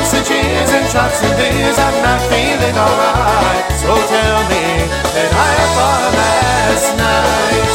toast and cheers and shots and beers, I'm not feeling alright. So tell me that I had fun last night.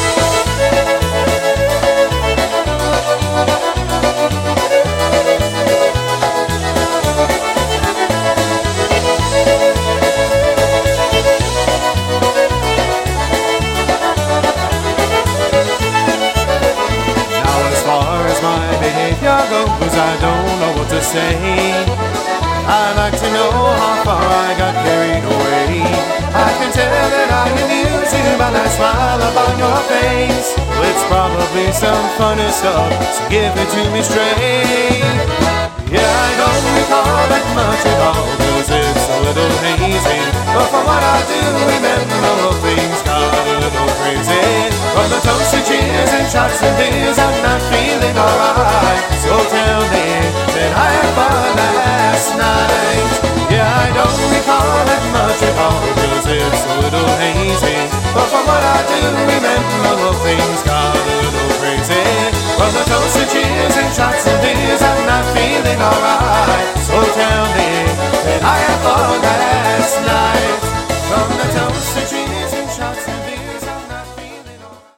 Now as far as my behavior goes, I don't know what to say. I'd like to know how far I got carried away. I can tell that I amused you by that smile upon your face. It's probably some funny stuff, so give it to me straight. Yeah, I don't recall that much at all, 'cause it's a little hazy. But from what I do remember, things got a little crazy. From the toast and cheers and shots and beers, I'm not feeling alright. So tell me that I had fun last night. Yeah, I don't recall that much at all, 'cause it's a little hazy. But from what I do remember, things got a little crazy. From the toast and cheers and shots and beers, I'm not feeling alright. So tell me that I had fun last night.